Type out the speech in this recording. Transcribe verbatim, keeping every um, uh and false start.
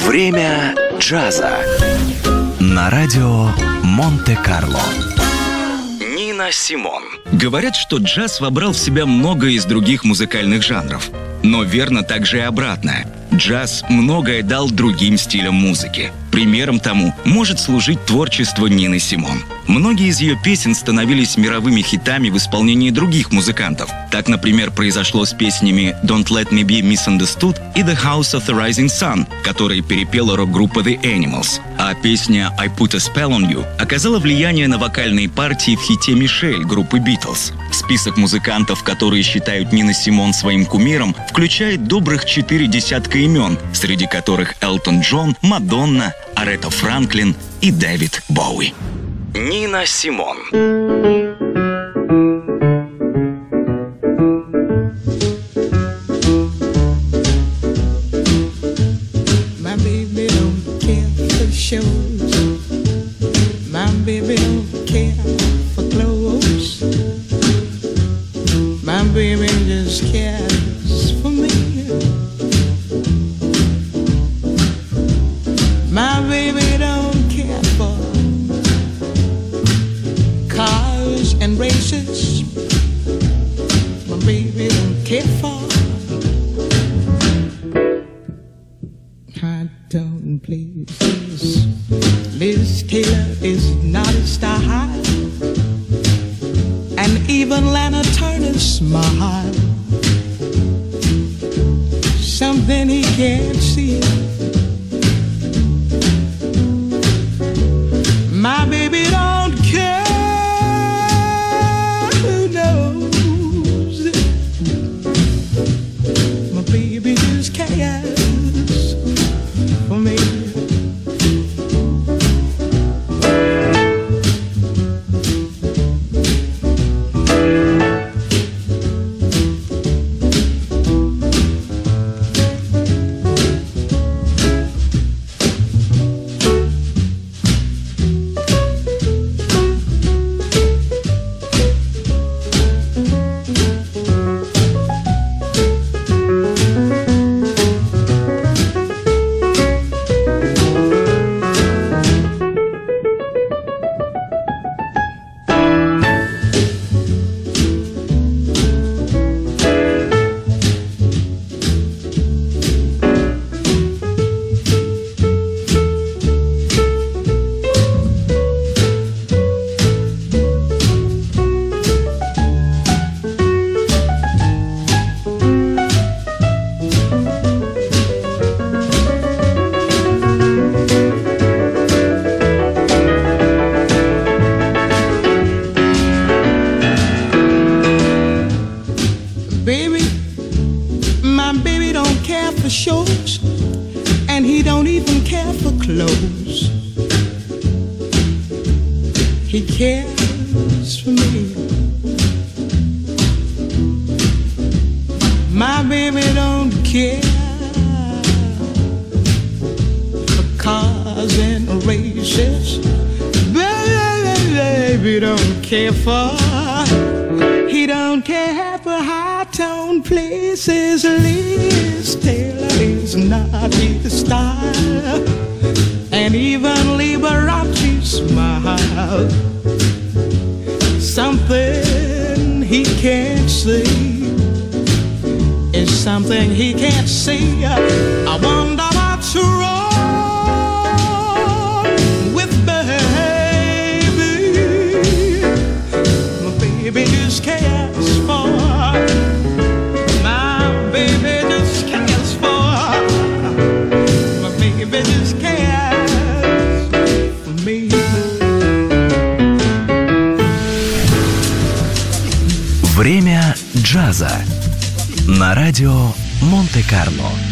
Время джаза на радио Монте-Карло. Нина Симон. Говорят, что джаз вобрал в себя много из других музыкальных жанров. Но верно также и обратное. Джаз многое дал другим стилям музыки. Примером тому может служить творчество Нины Симон. Многие из ее песен становились мировыми хитами в исполнении других музыкантов. Так, например, произошло с песнями «Don't Let Me Be Misunderstood» и «The House of the Rising Sun», которые перепела рок-группа The Animals. А песня «I Put a Spell on You» оказала влияние на вокальные партии в хите «Мишель» группы Beatles. Список музыкантов, которые считают Нину Симон своим кумиром, включает добрых четыре десятка имен, среди которых Элтон Джон, Мадонна, Арета Франклин и Дэвид Боуи. Нина Симон. My baby don't care for shows. My baby don't care for clothes. My baby just cares for me. My baby don't care for cars and races. My baby don't care for high tone places. Liz Taylor is not a style, and even Lana Turner's smile, something he can't see. My baby don't care who knows. My baby just cares for me. Baby, my baby don't care for shows, and he don't even care for clothes. He cares for me. My baby don't care for cars and races. Baby don't care for, he don't care for high tone places. Liz Taylor is not his style, and even Liberace's smile, something he can't see is something he can't see. I wonder what's wrong with baby. My baby just cares for, my baby just cares for, my baby just cares for me. Время джаза на радио Монте-Карло.